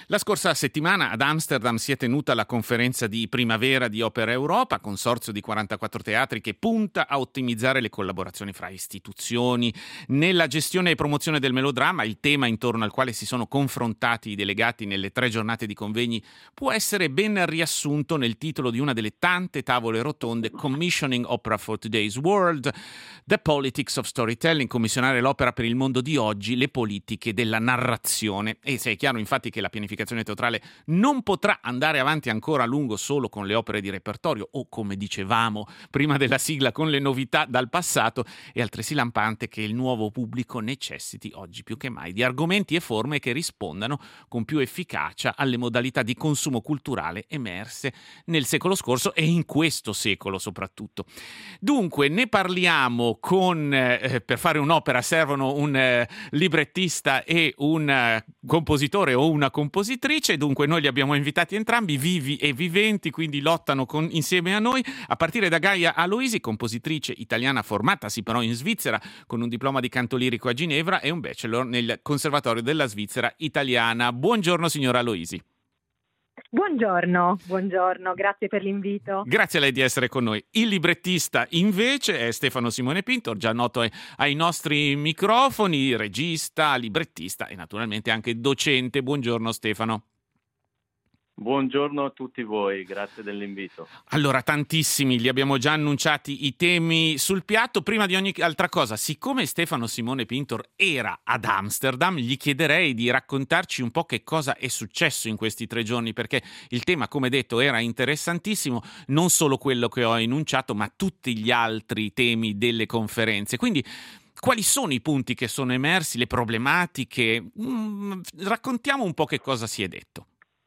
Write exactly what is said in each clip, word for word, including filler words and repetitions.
La scorsa settimana ad Amsterdam si è tenuta la conferenza di primavera di Opera Europa, consorzio di quarantaquattro teatri che punta a ottimizzare le collaborazioni fra istituzioni nella gestione e promozione del melodramma. Il tema intorno al quale si sono confrontati i delegati nelle tre giornate di convegni può essere ben riassunto nel titolo di una delle tante tavole rotonde: Commissioning Opera for Today's World, The Politics of Storytelling, commissionare l'opera per il mondo di oggi, le politiche della narrazione. E se è chiaro infatti che la pianificazione teatrale non potrà andare avanti ancora a lungo solo con le opere di repertorio o, come dicevamo prima della sigla, con le novità dal passato, è altresì lampante che il nuovo pubblico necessiti oggi più che mai di argomenti e forme che rispondano con più efficacia alle modalità di consumo culturale emerse nel secolo scorso e in questo secolo soprattutto. Dunque ne parliamo con, eh, per fare un'opera servono un eh, librettista e un eh, compositore o una compositrice. Dunque noi li abbiamo invitati entrambi, vivi e viventi, quindi lottano con, insieme a noi, a partire da Gaia Aloisi, compositrice italiana formatasi però in Svizzera con un diploma di canto lirico a Ginevra e un bachelor nel Conservatorio della Svizzera Italiana. Buongiorno signora Aloisi. Buongiorno, buongiorno, grazie per l'invito. Grazie a lei di essere con noi. Il librettista invece è Stefano Simone Pintor, già noto ai, ai nostri microfoni, regista, librettista e naturalmente anche docente. Buongiorno Stefano. Buongiorno a tutti voi, grazie dell'invito. Allora, tantissimi, li abbiamo già annunciati i temi sul piatto. Prima di ogni altra cosa, siccome Stefano Simone Pintor era ad Amsterdam, gli chiederei di raccontarci un po' che cosa è successo in questi tre giorni, perché il tema, come detto, era interessantissimo, non solo quello che ho enunciato, ma tutti gli altri temi delle conferenze. Quindi, quali sono i punti che sono emersi, le problematiche? Mm, raccontiamo un po' che cosa si è detto.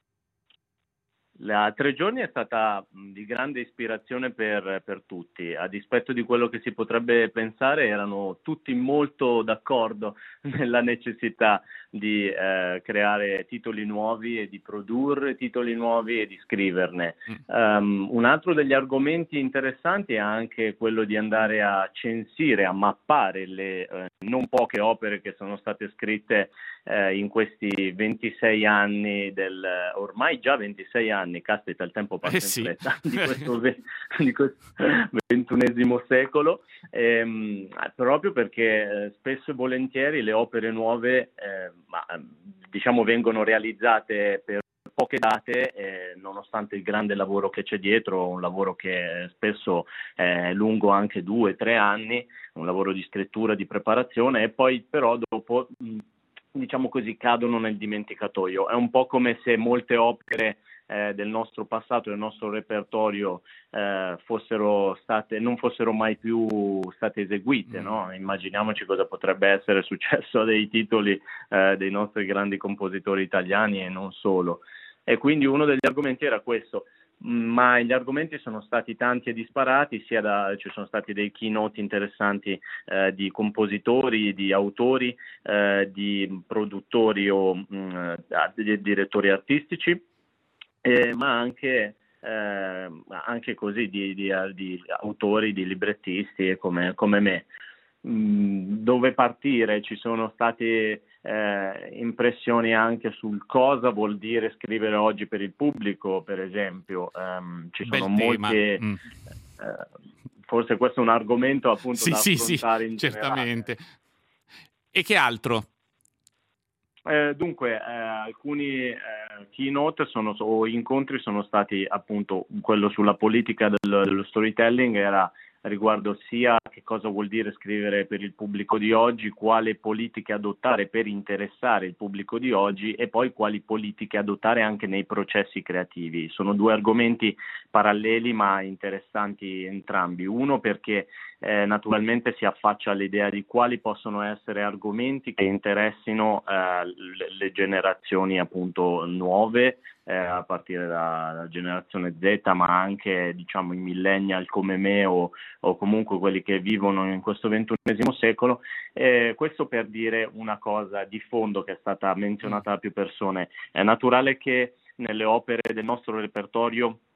La tre giorni è stata di grande ispirazione per, per tutti, a dispetto di quello che si potrebbe pensare. Erano tutti molto d'accordo nella necessità di eh, creare titoli nuovi e di produrre titoli nuovi e di scriverne. Mm. Um, un altro degli argomenti interessanti è anche quello di andare a censire, a mappare le eh, non poche opere che sono state scritte eh, in questi ventisei anni, del ormai già ventisei anni, caspita, il tempo passa eh in sì. fretta, di questo, di questo ventunesimo secolo, ehm, proprio perché eh, spesso e volentieri le opere nuove eh, ma, diciamo vengono realizzate per poche date, eh, nonostante il grande lavoro che c'è dietro, un lavoro che spesso è lungo anche due, tre anni, un lavoro di scrittura, di preparazione, e poi però dopo, diciamo così, cadono nel dimenticatoio. È un po' come se molte opere eh, del nostro passato, del nostro repertorio eh, fossero state, non fossero mai più state eseguite, mm. no? Immaginiamoci cosa potrebbe essere successo a dei titoli eh, dei nostri grandi compositori italiani e non solo. E quindi uno degli argomenti era questo, ma gli argomenti sono stati tanti e disparati, sia da, ci sono stati dei keynote interessanti eh, di compositori, di autori, eh, di produttori o mh, di direttori artistici, eh, ma anche, eh, anche così di, di, di autori, di librettisti come, come me. Mh, dove partire? Ci sono state Eh, impressioni anche sul cosa vuol dire scrivere oggi per il pubblico, per esempio. Um, ci Bel sono tema. molte Mm. eh, forse questo è un argomento appunto sì, da sì, affrontare sì, in certamente. generale. E che altro? Eh, dunque, eh, alcuni eh, keynote sono, o incontri sono stati appunto quello sulla politica del, dello storytelling, era riguardo sia che cosa vuol dire scrivere per il pubblico di oggi, quale politiche adottare per interessare il pubblico di oggi e poi quali politiche adottare anche nei processi creativi. Sono due argomenti paralleli ma interessanti entrambi. Uno perché eh, naturalmente si affaccia all'idea di quali possono essere argomenti che interessino eh, le, le generazioni appunto nuove, eh, a partire dalla generazione Z, ma anche diciamo i millennial come me o, o comunque quelli che vivono in questo ventunesimo secolo. Eh, questo per dire una cosa di fondo che è stata menzionata da più persone. È naturale che nelle opere del nostro repertorio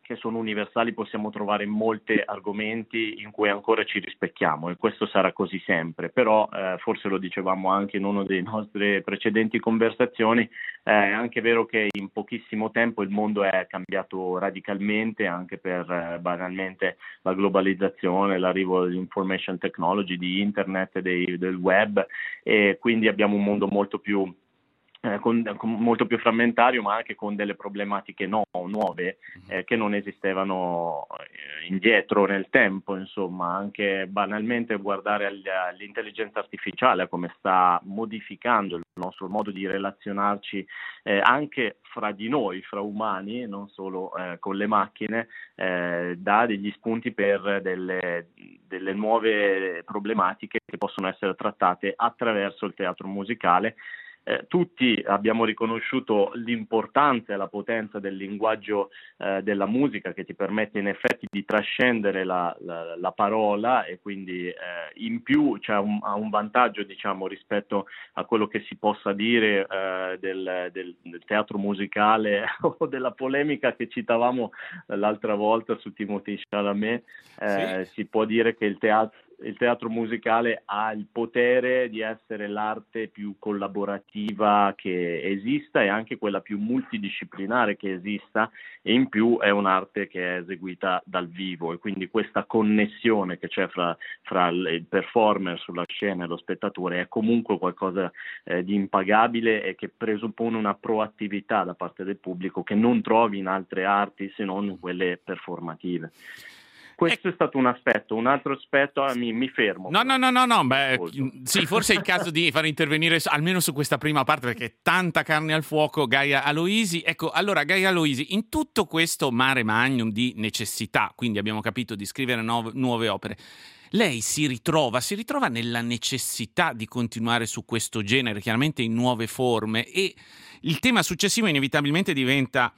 che sono universali possiamo trovare molti argomenti in cui ancora ci rispecchiamo, e questo sarà così sempre, però eh, forse lo dicevamo anche in una delle nostre precedenti conversazioni, eh, è anche vero che in pochissimo tempo il mondo è cambiato radicalmente, anche per eh, banalmente la globalizzazione, l'arrivo dell'information technology, di internet, dei, del web, e quindi abbiamo un mondo molto più Eh, con, con molto più frammentario, ma anche con delle problematiche no, nuove eh, che non esistevano eh, indietro nel tempo. Insomma, anche banalmente guardare agli, all'intelligenza artificiale, a come sta modificando il nostro modo di relazionarci eh, anche fra di noi, fra umani, non solo eh, con le macchine, eh, dà degli spunti per delle, delle nuove problematiche che possono essere trattate attraverso il teatro musicale. Eh, tutti abbiamo riconosciuto l'importanza e la potenza del linguaggio eh, della musica, che ti permette in effetti di trascendere la, la, la parola, e quindi eh, in più c'è un, ha un vantaggio, diciamo, rispetto a quello che si possa dire eh, del, del, del teatro musicale o della polemica che citavamo l'altra volta su Timothée Chalamet. Eh, sì. Si può dire che il teatro Il teatro musicale ha il potere di essere l'arte più collaborativa che esista, e anche quella più multidisciplinare che esista, e in più è un'arte che è eseguita dal vivo, e quindi questa connessione che c'è fra, fra il performer sulla scena e lo spettatore è comunque qualcosa eh, di impagabile, e che presuppone una proattività da parte del pubblico che non trovi in altre arti, se non in quelle performative. Questo è stato un aspetto, un altro aspetto, ah, mi, mi fermo. No, no, no, no, no, beh, sì, forse è il caso di far intervenire almeno su questa prima parte, perché è tanta carne al fuoco. Gaia Aloisi, ecco, allora Gaia Aloisi, in tutto questo mare magnum di necessità, quindi abbiamo capito di scrivere nuove, nuove opere, lei si ritrova, si ritrova nella necessità di continuare su questo genere, chiaramente in nuove forme, e il tema successivo inevitabilmente diventa: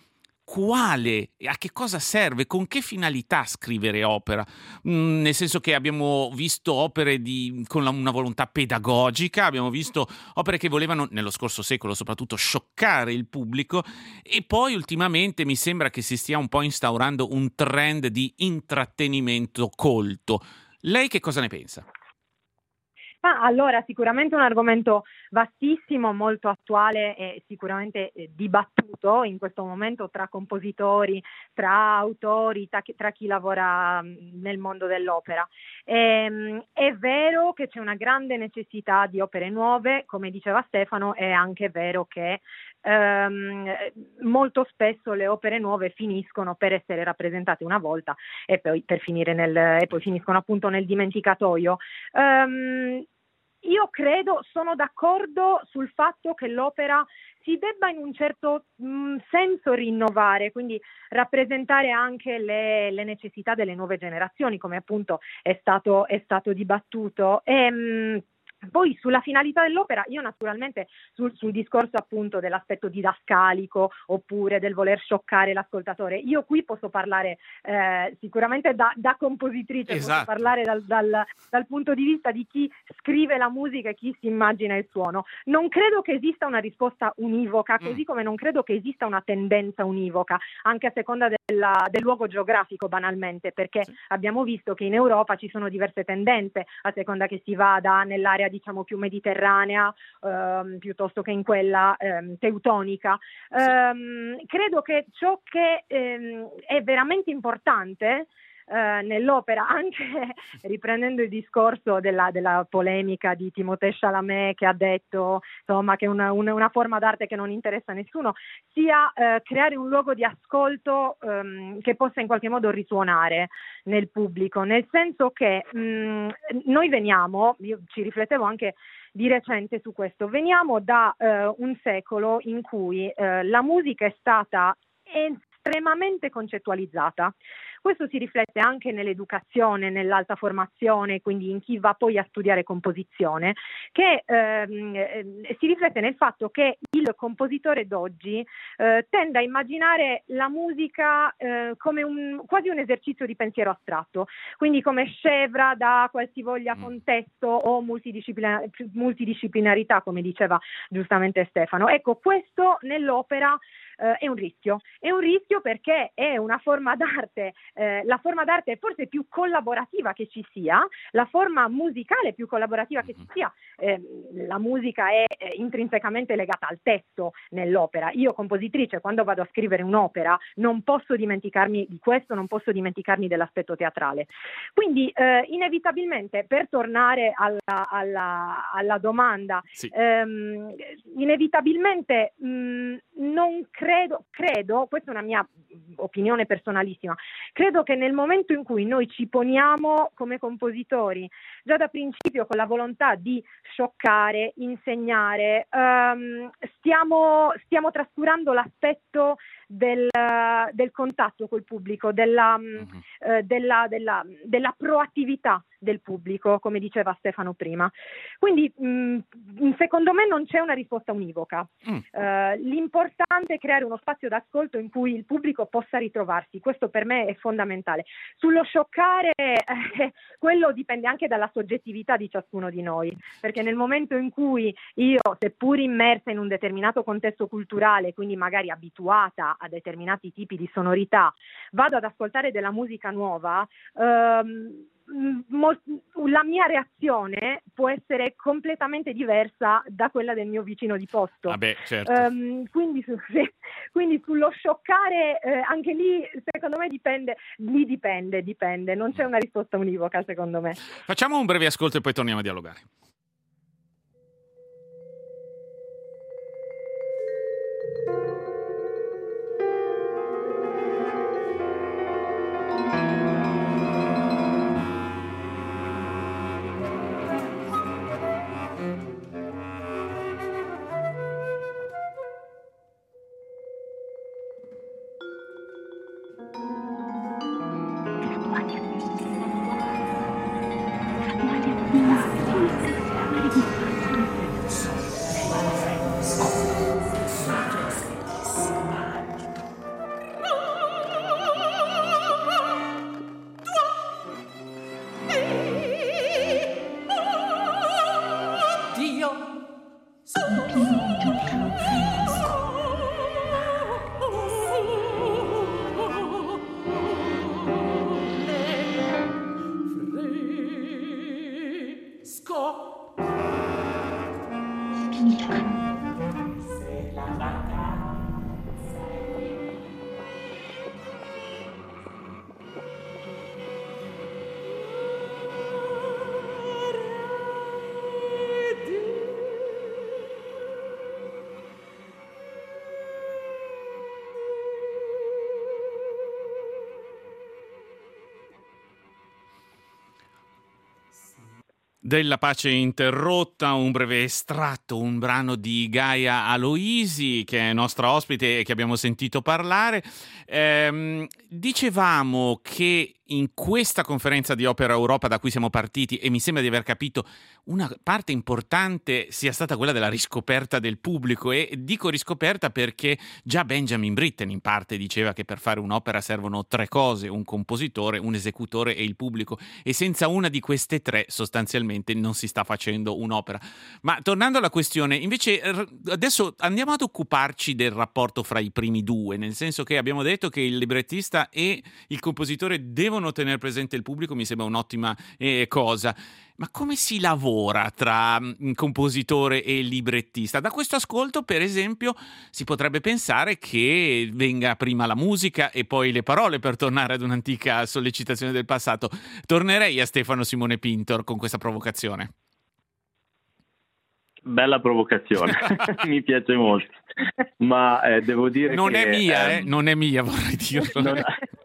quale, a che cosa serve, con che finalità scrivere opera? Mm, nel senso che abbiamo visto opere di, con la, una volontà pedagogica, abbiamo visto opere che volevano, nello scorso secolo soprattutto, scioccare il pubblico, e poi ultimamente mi sembra che si stia un po' instaurando un trend di intrattenimento colto. Lei che cosa ne pensa? Ma allora, sicuramente un argomento vastissimo, molto attuale e sicuramente eh, dibattuto in questo momento tra compositori, tra autori, tra chi, tra chi lavora mh, nel mondo dell'opera. Ehm, è vero che c'è una grande necessità di opere nuove, come diceva Stefano, è anche vero che ehm, molto spesso le opere nuove finiscono per essere rappresentate una volta e poi per finire nel e poi finiscono appunto nel dimenticatoio. Um, io credo, sono d'accordo sul fatto che l'opera si debba in un certo mh, senso rinnovare, quindi rappresentare anche le, le necessità delle nuove generazioni, come appunto è stato, è stato dibattuto. E, mh, Poi sulla finalità dell'opera, io naturalmente sul, sul discorso appunto dell'aspetto didascalico oppure del voler scioccare l'ascoltatore, io qui posso parlare eh, sicuramente da, da compositrice, esatto. Posso parlare dal, dal, dal punto di vista di chi scrive la musica e chi si immagina il suono. Non credo che esista una risposta univoca, così mm. come non credo che esista una tendenza univoca, anche a seconda della, del luogo geografico, banalmente, perché sì. Abbiamo visto che in Europa ci sono diverse tendenze, a seconda che si vada nell'area diciamo più mediterranea ehm, piuttosto che in quella ehm, teutonica. Sì. Ehm, credo che ciò che ehm, è veramente importante eh, nell'opera, anche riprendendo il discorso della, della polemica di Timothée Chalamet, che ha detto insomma che una, una, una forma d'arte che non interessa a nessuno, sia eh, creare un luogo di ascolto ehm, che possa in qualche modo risuonare nel pubblico, nel senso che mh, noi veniamo, io ci riflettevo anche di recente su questo, veniamo da eh, un secolo in cui eh, la musica è stata estremamente concettualizzata. Questo si riflette anche nell'educazione, nell'alta formazione, quindi in chi va poi a studiare composizione, che ehm, eh, si riflette nel fatto che il compositore d'oggi eh, tende a immaginare la musica eh, come un, quasi un esercizio di pensiero astratto, quindi come scevra da qualsivoglia contesto o multidisciplina- multidisciplinarità, come diceva giustamente Stefano. Ecco, questo nell'opera eh, è un rischio. È un rischio perché è una forma d'arte, eh, la forma d'arte è forse più collaborativa che ci sia, la forma musicale più collaborativa che ci sia. Eh, la musica è eh, intrinsecamente legata al testo nell'opera. Io, compositrice, quando vado a scrivere un'opera non posso dimenticarmi di questo, non posso dimenticarmi dell'aspetto teatrale. Quindi eh, inevitabilmente, per tornare alla, alla, alla domanda, sì. ehm, inevitabilmente mh, non credo, credo, questa è una mia opinione personalissima, credo che nel momento in cui noi ci poniamo come compositori già da principio con la volontà di scioccare, insegnare, ehm, stiamo, stiamo trascurando l'aspetto del, del contatto col pubblico, della, mm-hmm. eh, della, della, della proattività del pubblico, come diceva Stefano prima. Quindi mh, secondo me non c'è una risposta univoca. Mm. Eh, l'importante è creare uno spazio d'ascolto in cui il pubblico possa ritrovarsi, questo per me è fondamentale. Sullo scioccare, eh, quello dipende anche dalla soggettività di ciascuno di noi, perché nel momento in cui io, seppur immersa in un determinato contesto culturale, quindi magari abituata a determinati tipi di sonorità, vado ad ascoltare della musica nuova, ehm, la mia reazione può essere completamente diversa da quella del mio vicino di posto. Ah beh, certo. um, quindi, su, quindi sullo scioccare eh, anche lì secondo me dipende, lì dipende, dipende, non c'è una risposta univoca secondo me. Facciamo un breve ascolto e poi torniamo a dialogare. Della pace interrotta, un breve estratto, un brano di Gaia Aloisi, che è nostra ospite e che abbiamo sentito parlare. Ehm, dicevamo che in questa conferenza di Opera Europa da cui siamo partiti, e mi sembra di aver capito, una parte importante sia stata quella della riscoperta del pubblico, e dico riscoperta perché già Benjamin Britten in parte diceva che per fare un'opera servono tre cose: un compositore, un esecutore e il pubblico, e senza una di queste tre sostanzialmente non si sta facendo un'opera. Ma tornando alla questione, invece adesso andiamo ad occuparci del rapporto fra i primi due, nel senso che abbiamo detto che il librettista e il compositore devono tenere presente il pubblico, mi sembra un'ottima eh, cosa. Ma come si lavora tra mh, compositore e librettista? Da questo ascolto, per esempio, si potrebbe pensare che venga prima la musica e poi le parole, per tornare ad un'antica sollecitazione del passato. Tornerei a Stefano Simone Pintor con questa provocazione. Bella provocazione, mi piace molto, ma eh, devo dire non che... Non è mia, ehm, eh? Non è mia, vorrei dirlo. Non...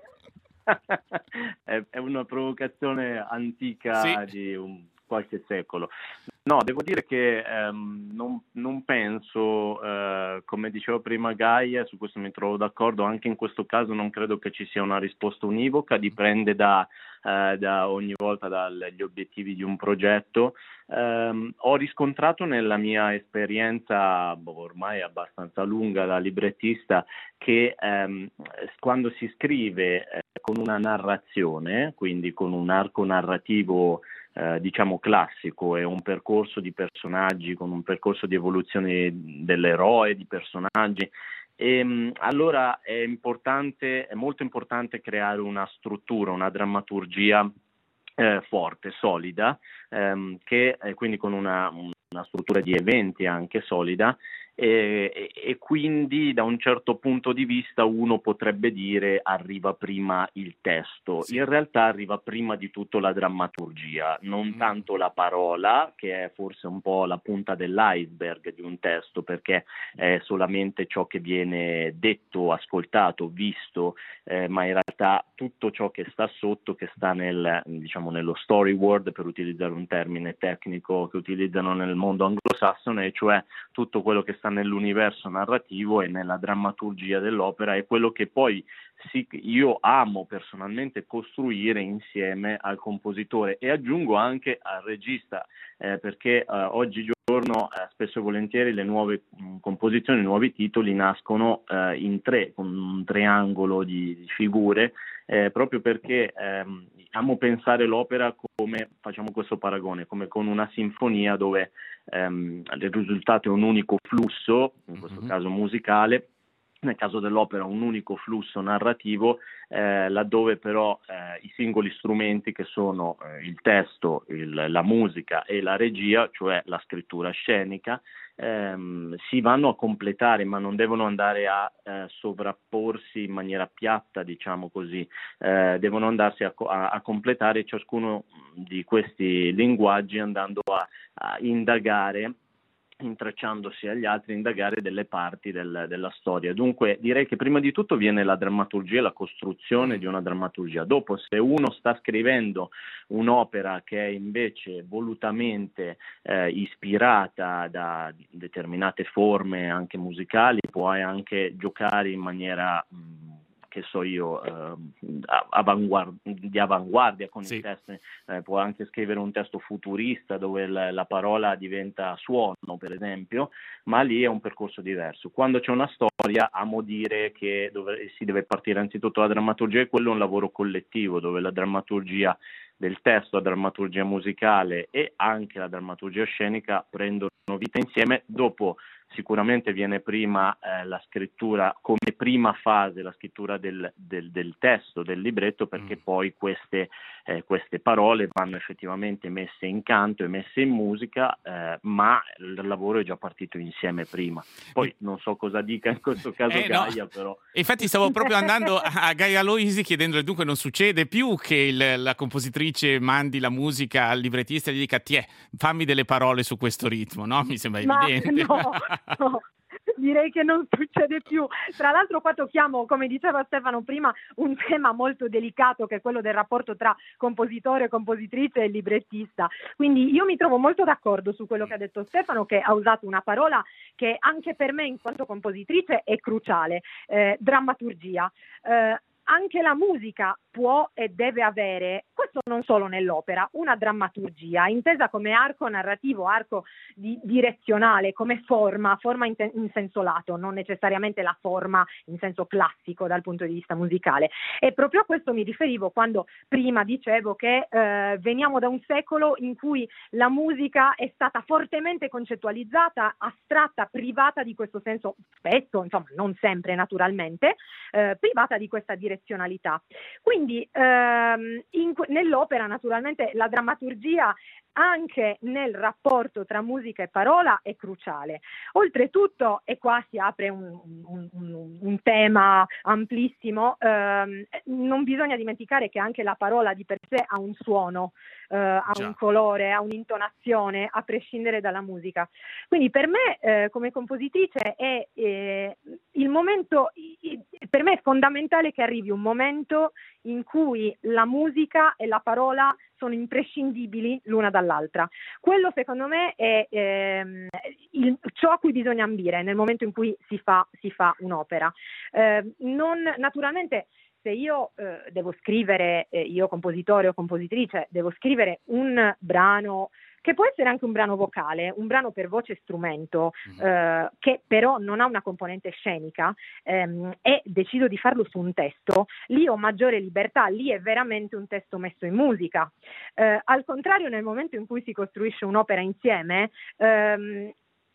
è una provocazione antica, sì, di un qualche secolo. No, devo dire che ehm, non, non penso, eh, come dicevo prima Gaia, su questo mi trovo d'accordo, anche in questo caso non credo che ci sia una risposta univoca, dipende da, eh, da ogni volta dagli obiettivi di un progetto. Um, ho riscontrato nella mia esperienza, boh, ormai abbastanza lunga da librettista, che um, quando si scrive eh, con una narrazione, quindi con un arco narrativo eh, diciamo classico, e un percorso di personaggi, con un percorso di evoluzione dell'eroe, di personaggi, E, allora è importante, è molto importante creare una struttura, una drammaturgia eh, forte, solida, ehm, che eh, quindi con una, una struttura di eventi anche solida, e, e, e quindi da un certo punto di vista uno potrebbe dire arriva prima il testo. Sì. In realtà arriva prima di tutto la drammaturgia, non Mm. tanto la parola, che è forse un po' la punta dell'iceberg di un testo, perché è solamente ciò che viene detto, ascoltato, visto, eh, ma in realtà tutto ciò che sta sotto, che sta nel, diciamo, nello storyboard, per utilizzare un termine tecnico che utilizzano nel mondo anglosassone, cioè tutto quello che sta nell'universo narrativo e nella drammaturgia dell'opera, è quello che poi sì, io amo personalmente costruire insieme al compositore, e aggiungo anche al regista, eh, perché eh, oggigiorno eh, spesso e volentieri le nuove mh, composizioni, i nuovi titoli nascono eh, in tre, con un triangolo di, di figure, eh, proprio perché ehm, amo pensare l'opera come, facciamo questo paragone, come con una sinfonia dove ehm, il risultato è un unico flusso, in questo Mm-hmm. caso musicale, nel caso dell'opera un unico flusso narrativo, eh, laddove però eh, i singoli strumenti, che sono eh, il testo, il, la musica e la regia, cioè la scrittura scenica, ehm, si vanno a completare, ma non devono andare a eh, sovrapporsi in maniera piatta, diciamo così, eh, devono andarsi a, a, a completare ciascuno di questi linguaggi, andando a, a indagare, intrecciandosi agli altri, indagare delle parti del, della storia. Dunque direi che prima di tutto viene la drammaturgia, la costruzione di una drammaturgia. Dopo, se uno sta scrivendo un'opera che è invece volutamente eh, ispirata da determinate forme anche musicali, può anche giocare in maniera mh, che so io, eh, avanguard- di avanguardia con sì. il testo, eh, può anche scrivere un testo futurista dove la, la parola diventa suono, per esempio, ma lì è un percorso diverso. Quando c'è una storia, amo dire che dove, si deve partire anzitutto la drammaturgia, e quello è un lavoro collettivo, dove la drammaturgia del testo, la drammaturgia musicale e anche la drammaturgia scenica prendono vita insieme. Dopo sicuramente viene prima eh, la scrittura, come prima fase, la scrittura del, del, del testo, del libretto, perché mm. poi queste, eh, queste parole vanno effettivamente messe in canto e messe in musica, eh, ma il lavoro è già partito insieme prima. Poi non so cosa dica in questo caso eh, Gaia, no. però... Infatti stavo proprio andando a Gaia Loisi chiedendole, dunque non succede più che il, la compositrice mandi la musica al librettista e gli dica tiè, fammi delle parole su questo ritmo, no? Mi sembra Ma evidente. No, no. Direi che non succede più. Tra l'altro qua tocchiamo, come diceva Stefano prima, un tema molto delicato, che è quello del rapporto tra compositore, compositrice e librettista. Quindi io mi trovo molto d'accordo su quello che ha detto Stefano, che ha usato una parola che anche per me in quanto compositrice è cruciale, eh, drammaturgia. Eh, anche la musica può e deve avere, questo non solo nell'opera, una drammaturgia intesa come arco narrativo, arco di, direzionale, come forma, forma in, te, in senso lato, non necessariamente la forma in senso classico dal punto di vista musicale. E proprio a questo mi riferivo quando prima dicevo che eh, veniamo da un secolo in cui la musica è stata fortemente concettualizzata, astratta, privata di questo senso, spesso, insomma non sempre naturalmente, eh, privata di questa direzionalità. Quindi ehm, in, nell'opera naturalmente la drammaturgia anche nel rapporto tra musica e parola è cruciale. Oltretutto, e qua si apre un, un, un, un tema amplissimo, ehm, non bisogna dimenticare che anche la parola di per sé ha un suono, eh, ha Già. un colore, ha un'intonazione, a prescindere dalla musica. Quindi per me, eh, come compositrice, è eh, il momento, per me è fondamentale che arrivi un momento in cui la musica e la parola sono imprescindibili l'una dall'altra. Quello secondo me è ehm, il, ciò a cui bisogna ambire nel momento in cui si fa, si fa un'opera. Eh, non, naturalmente se io eh, devo scrivere, eh, io compositore o compositrice, devo scrivere un brano che può essere anche un brano vocale, un brano per voce e strumento, mm-hmm. eh, che però non ha una componente scenica, ehm, e decido di farlo su un testo, lì ho maggiore libertà, lì è veramente un testo messo in musica. Eh, al contrario, nel momento in cui si costruisce un'opera insieme, ehm, è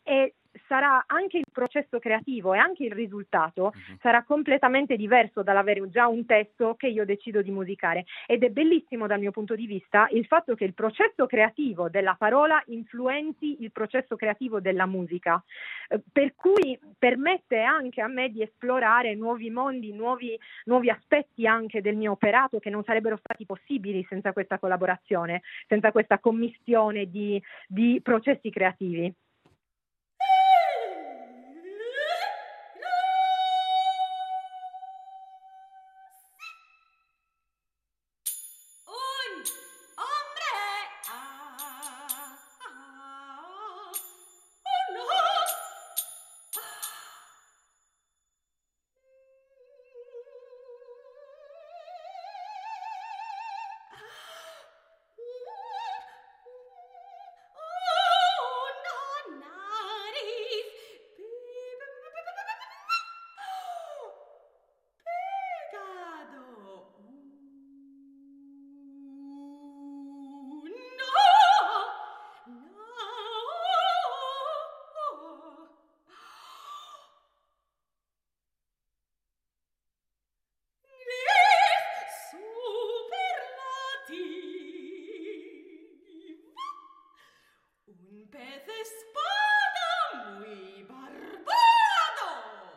sarà anche il processo creativo e anche il risultato Mhm. sarà completamente diverso dall'avere già un testo che io decido di musicare. Ed è bellissimo dal mio punto di vista il fatto che il processo creativo della parola influenzi il processo creativo della musica, eh, per cui permette anche a me di esplorare nuovi mondi, nuovi, nuovi aspetti anche del mio operato che non sarebbero stati possibili senza questa collaborazione, senza questa commistione di, di processi creativi. Un hombre, ah, ah, oh no. Oh, no, nariz. Pegado. No, no. Superlativo. Un pez espada muy barbado.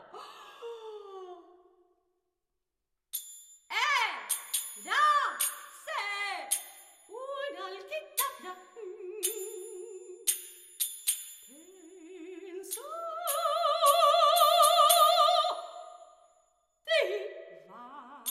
Era se una alquitada. Penso ti va.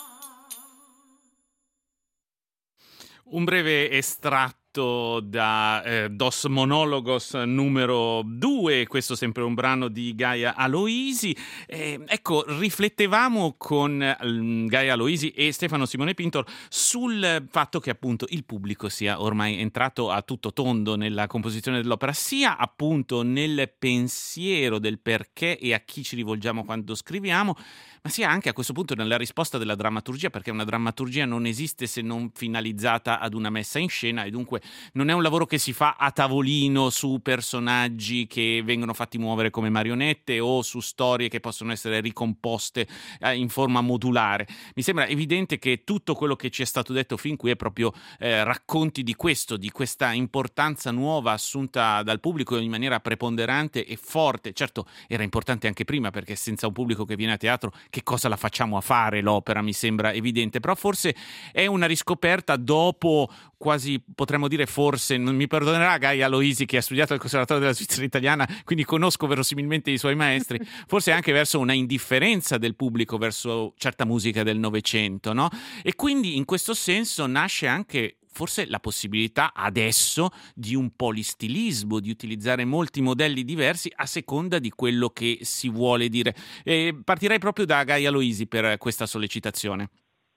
Un breve estratto da eh, Dos Monólogos numero due, questo sempre un brano di Gaia Aloisi. Eh, ecco, riflettevamo con eh, Gaia Aloisi e Stefano Simone Pintor sul fatto che appunto il pubblico sia ormai entrato a tutto tondo nella composizione dell'opera, sia appunto nel pensiero del perché e a chi ci rivolgiamo quando scriviamo, ma sia anche a questo punto nella risposta della drammaturgia, perché una drammaturgia non esiste se non finalizzata ad una messa in scena e dunque non è un lavoro che si fa a tavolino su personaggi che vengono fatti muovere come marionette o su storie che possono essere ricomposte eh, in forma modulare. Mi sembra evidente che tutto quello che ci è stato detto fin qui è proprio eh, racconti di questo, di questa importanza nuova assunta dal pubblico in maniera preponderante e forte. Certo, era importante anche prima, perché senza un pubblico che viene a teatro che cosa la facciamo a fare l'opera, mi sembra evidente, però forse è una riscoperta dopo quasi, potremmo dire forse, non mi perdonerà Gaia Aloisi che ha studiato al Conservatorio della Svizzera Italiana, quindi conosco verosimilmente i suoi maestri, forse anche verso una indifferenza del pubblico verso certa musica del Novecento, no? E quindi in questo senso nasce anche forse la possibilità adesso di un polistilismo, di utilizzare molti modelli diversi a seconda di quello che si vuole dire. E partirei proprio da Gaia Aloisi per questa sollecitazione.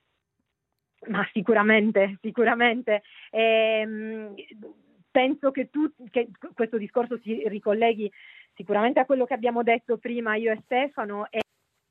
Ma sicuramente, sicuramente. Ehm, penso che, tu, che questo discorso si ricolleghi sicuramente a quello che abbiamo detto prima io e Stefano e,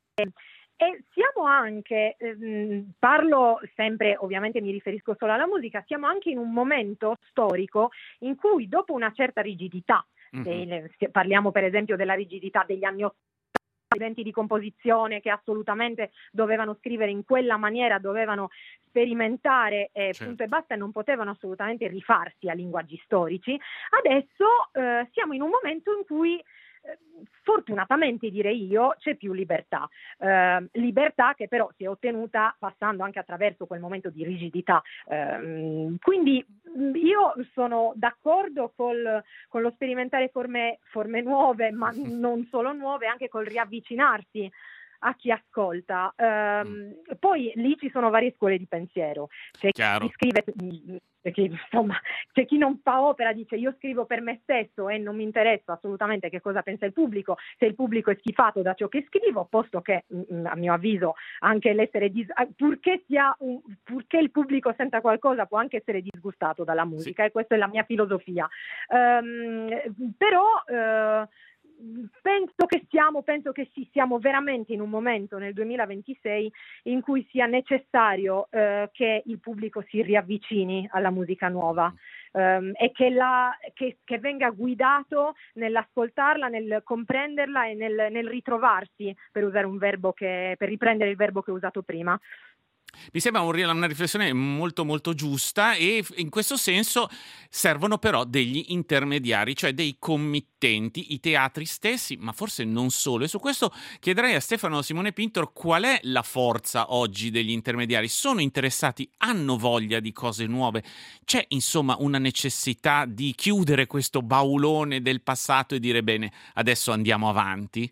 e siamo anche, ehm, parlo sempre, ovviamente mi riferisco solo alla musica, siamo anche in un momento storico in cui dopo una certa rigidità, mm-hmm. dei, parliamo per esempio della rigidità degli anni ottanta, eventi di composizione che assolutamente dovevano scrivere in quella maniera, dovevano sperimentare eh, certo. punto e basta e non potevano assolutamente rifarsi a linguaggi storici. Adesso eh, siamo in un momento in cui eh, fortunatamente direi io c'è più libertà, eh, libertà che però si è ottenuta passando anche attraverso quel momento di rigidità, eh, quindi io sono d'accordo col, con lo sperimentare forme, forme nuove, ma non solo nuove, anche col riavvicinarsi a chi ascolta. Um, poi lì ci sono varie scuole di pensiero. C'è Chiaro. chi scrive, c'è chi, insomma, c'è chi non fa opera, dice io scrivo per me stesso e non mi interessa assolutamente che cosa pensa il pubblico, se il pubblico è schifato da ciò che scrivo, posto che a mio avviso anche l'essere dis- purché sia un, purché il pubblico senta qualcosa può anche essere disgustato dalla musica, sì. E questa è la mia filosofia. Um, però uh, Penso che siamo, penso che sì, siamo veramente in un momento nel duemilaventisei in cui sia necessario eh, che il pubblico si riavvicini alla musica nuova. ehm, e che, la, che, che venga guidato nell'ascoltarla, nel comprenderla e nel, nel ritrovarsi, per usare un verbo che, per riprendere il verbo che ho usato prima. Mi sembra un- una riflessione molto molto giusta, e f- in questo senso servono però degli intermediari, cioè dei committenti, i teatri stessi, ma forse non solo. E su questo chiederei a Stefano Simone Pintor qual è la forza oggi degli intermediari. Sono interessati? Hanno voglia di cose nuove? C'è insomma una necessità di chiudere questo baulone del passato e dire bene, adesso andiamo avanti?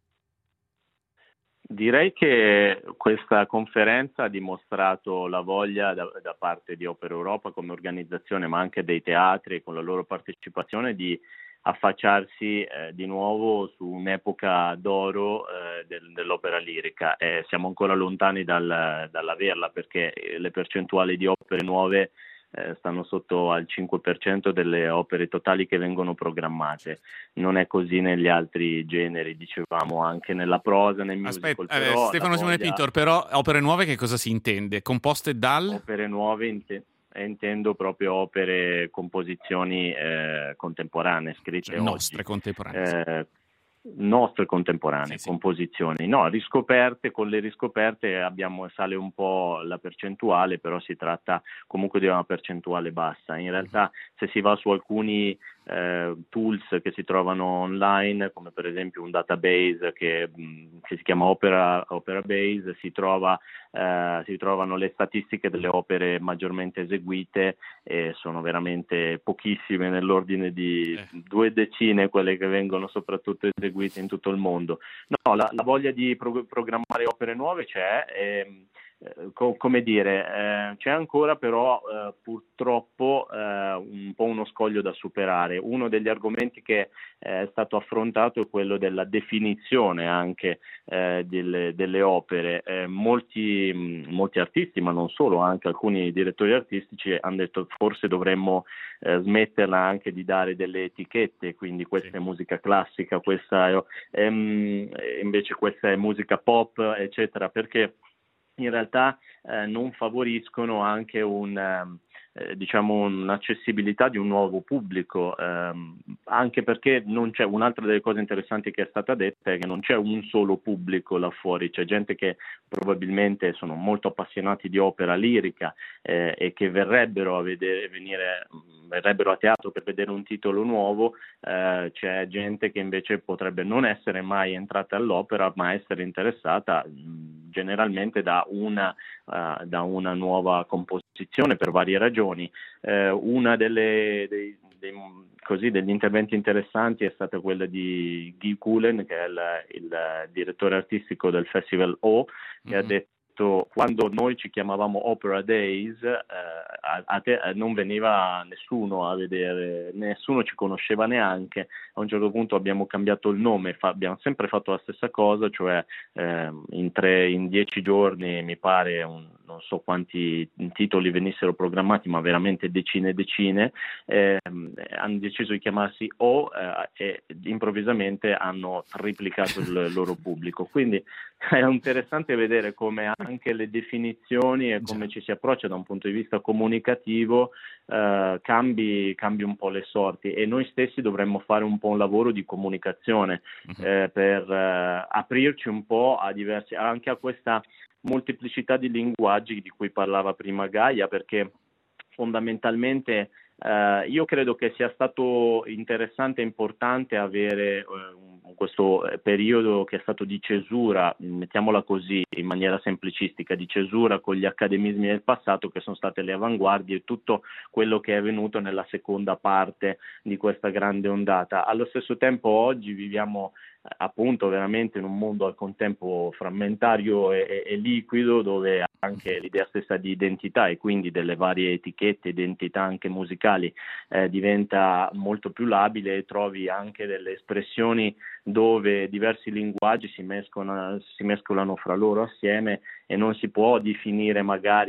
Direi che questa conferenza ha dimostrato la voglia da, da parte di Opera Europa come organizzazione, ma anche dei teatri con la loro partecipazione, di affacciarsi eh, di nuovo su un'epoca d'oro eh, del, dell'opera lirica. Eh, siamo ancora lontani dal, dall'averla, perché le percentuali di opere nuove Eh, stanno sotto al cinque per cento delle opere totali che vengono programmate. Non è così negli altri generi, dicevamo, anche nella prosa, nel musical. Aspetta, eh, Però la Stefano Simone voglia, Pintor, però opere nuove che cosa si intende? Composte dal? opere nuove inte- eh, intendo proprio opere, composizioni eh, contemporanee, Cioè scritte nostre oggi. contemporanee, sì. Eh, nostre Sì, contemporanee, sì. composizioni, no, riscoperte. Con le riscoperte abbiamo, sale un po' la percentuale, però si tratta comunque di una percentuale bassa. In realtà, se si va su alcuni eh, tools che si trovano online, come per esempio un database che, mh, che si chiama Opera, Opera Base, si trova eh, si trovano le statistiche delle opere maggiormente eseguite, e sono veramente pochissime, nell'ordine di Eh. due decine quelle che vengono soprattutto eseguite in tutto il mondo. No, la, la voglia di pro- programmare opere nuove c'è. E, eh, co- come dire, eh, c'è ancora però eh, purtroppo eh, un po' uno scoglio da superare. Uno degli argomenti che eh, è stato affrontato è quello della definizione anche eh, delle, delle opere. Eh, molti, mh, molti artisti, ma non solo, anche alcuni direttori artistici hanno detto forse dovremmo eh, smetterla anche di dare delle etichette, quindi questa Sì. è musica classica, questa è, ehm, invece questa è musica pop, eccetera, perché in realtà eh, non favoriscono anche un, eh, diciamo un'accessibilità di un nuovo pubblico, ehm, anche perché non c'è, un'altra delle cose interessanti che è stata detta è che non c'è un solo pubblico là fuori. C'è gente che probabilmente sono molto appassionati di opera lirica eh, e che verrebbero a vedere, venire, verrebbero a teatro per vedere un titolo nuovo. Eh, c'è gente che invece potrebbe non essere mai entrata all'opera, ma essere interessata mh, generalmente da una, uh, da una nuova composizione, per varie ragioni. Eh, una delle dei, dei, così, degli interventi interessanti è stata quella di Guy Cullen, che è il, il direttore artistico del Festival O, che mm-hmm. ha detto: quando noi ci chiamavamo Opera Days, eh, a, a te, eh, non veniva nessuno a vedere, nessuno ci conosceva neanche. A un certo punto abbiamo cambiato il nome, fa, abbiamo sempre fatto la stessa cosa, cioè eh, in, tre, in dieci giorni mi pare, un, non so quanti titoli venissero programmati, ma veramente decine e decine, eh, hanno deciso di chiamarsi O eh, e improvvisamente hanno triplicato il loro pubblico. Quindi è interessante vedere come anche le definizioni e come ci si approccia da un punto di vista comunicativo eh, cambi, cambi un po' le sorti, e noi stessi dovremmo fare un po' un lavoro di comunicazione eh, per eh, aprirci un po' a diversi, anche a questa molteplicità di linguaggi di cui parlava prima Gaia, perché fondamentalmente Uh, io credo che sia stato interessante e importante avere uh, questo periodo che è stato di cesura, mettiamola così in maniera semplicistica, di cesura con gli accademismi del passato, che sono state le avanguardie e tutto quello che è venuto nella seconda parte di questa grande ondata. Allo stesso tempo oggi viviamo uh, appunto veramente in un mondo al contempo frammentario e, e, e liquido, dove anche l'idea stessa di identità e quindi delle varie etichette, identità anche musicali, eh, diventa molto più labile, e trovi anche delle espressioni dove diversi linguaggi si mescolano, si mescolano fra loro assieme, e non si può definire magari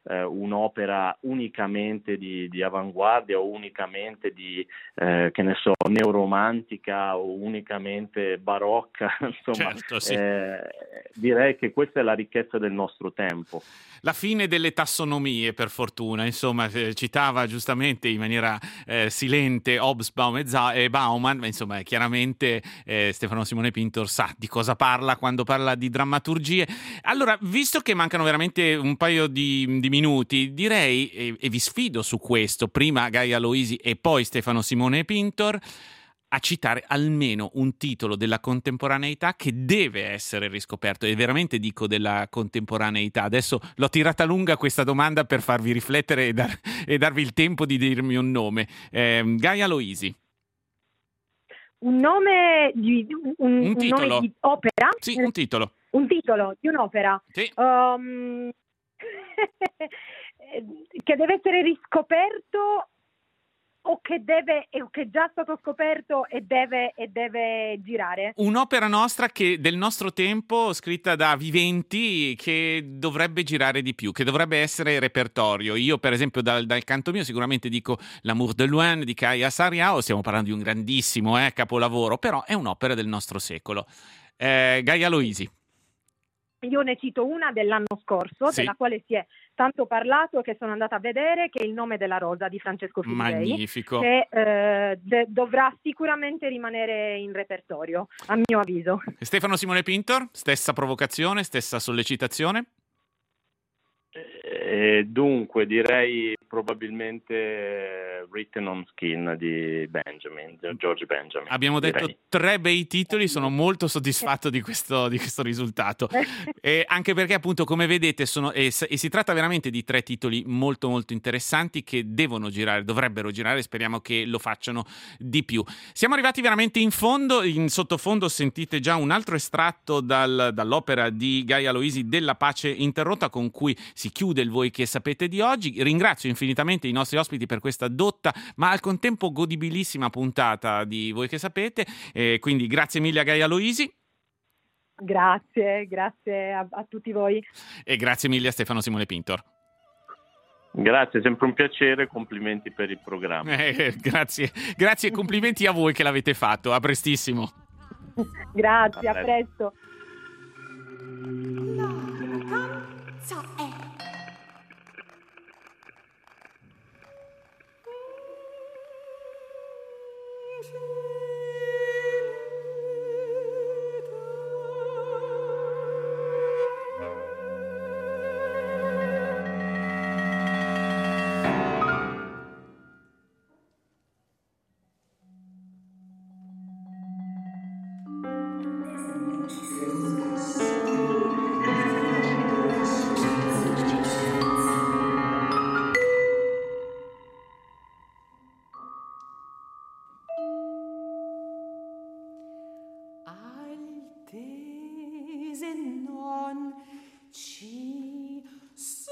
eh, un'opera unicamente di, di avanguardia o unicamente di, eh, che ne so, neoromantica o unicamente barocca, insomma, certo, sì. eh, direi che questa è la ricchezza del nostro tempo. La fine delle tassonomie, per fortuna, insomma, eh, citava giustamente in maniera eh, silente Hobsbawm e, Za- e Bauman, ma insomma, chiaramente eh, Stefano Simone Pintor sa di cosa parla quando parla di drammaturgie. Allora, visto che mancano veramente un paio di, di minuti, direi, e, e vi sfido su questo, prima Gaia Loisi e poi Stefano Simone Pintor, a citare almeno un titolo della contemporaneità che deve essere riscoperto, e veramente dico della contemporaneità. Adesso l'ho tirata lunga questa domanda per farvi riflettere e, dar- e darvi il tempo di dirmi un nome. Eh, Gaia Loisi. Un nome di un, Un un nome titolo. di opera? Sì, un titolo. Un titolo di un'opera. Sì. Um, che deve essere riscoperto o che deve o che è già stato scoperto e deve e deve girare. Un'opera nostra che del nostro tempo, scritta da viventi, che dovrebbe girare di più, che dovrebbe essere repertorio. Io, per esempio, dal, dal canto mio sicuramente dico L'amour de Loin di Kaya Sariao, stiamo parlando di un grandissimo eh, capolavoro, però è un'opera del nostro secolo. Eh, Gaia Loisi. Io ne cito una dell'anno scorso, Sì. della quale si è tanto parlato, che sono andata a vedere, che è Il nome della rosa di Francesco Filipei, Magnifico. che eh, de- dovrà sicuramente rimanere in repertorio, a mio avviso. Stefano Simone Pintor, stessa provocazione, stessa sollecitazione? Eh, dunque direi probabilmente Written on Skin di Benjamin, George Benjamin. Abbiamo detto direi. tre bei titoli, sono molto soddisfatto di questo, di questo risultato. E anche perché appunto, come vedete, sono, e, e si tratta veramente di tre titoli molto molto interessanti che devono girare, dovrebbero girare, speriamo che lo facciano di più. Siamo arrivati veramente in fondo, in sottofondo sentite già un altro estratto dal, dall'opera di Gaia Loisi, Della pace interrotta, con cui si chiude il Voi che sapete di oggi. Ringrazio infinitamente i nostri ospiti per questa dotta ma al contempo godibilissima puntata di Voi che sapete, e quindi grazie mille a Gaia Loisi. Grazie, grazie a, a tutti voi. E grazie mille a Stefano Simone Pintor. Grazie, sempre un piacere, complimenti per il programma. Eh, grazie, grazie e complimenti a voi che l'avete fatto. A prestissimo. Grazie, A a presto. La vacanza è altese non ci sono.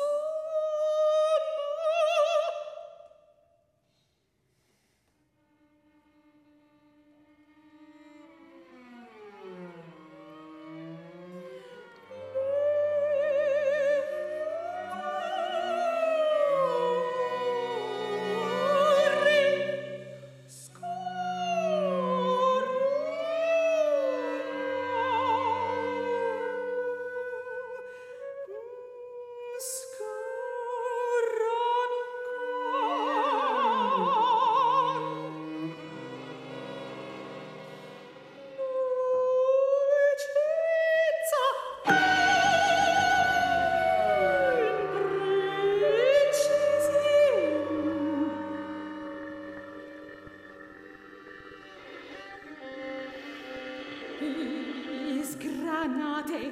Sgranate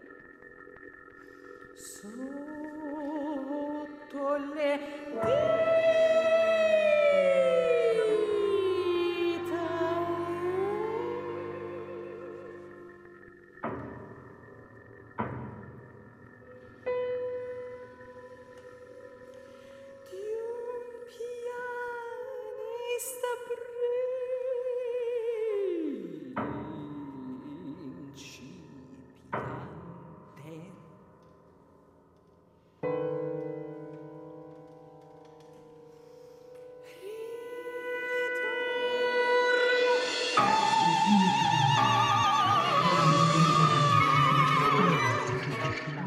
sotto le di un pianista principiante.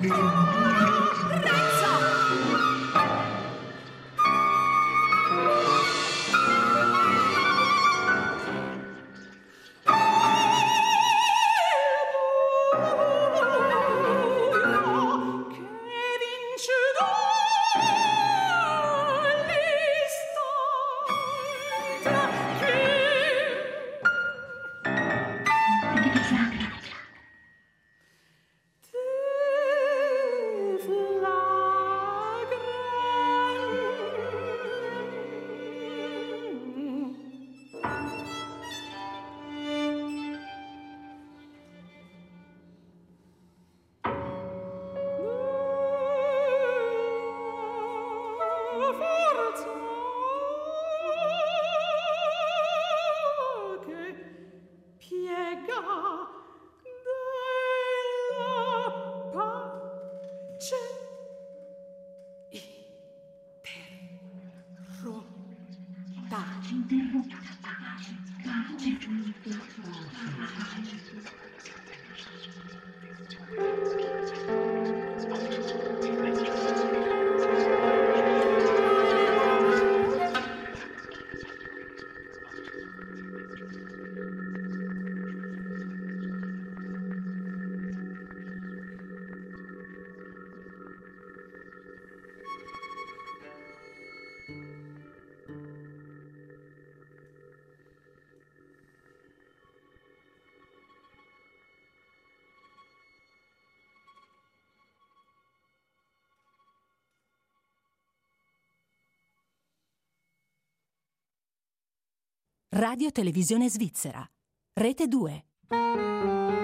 Radio Televisione Svizzera, Rete due.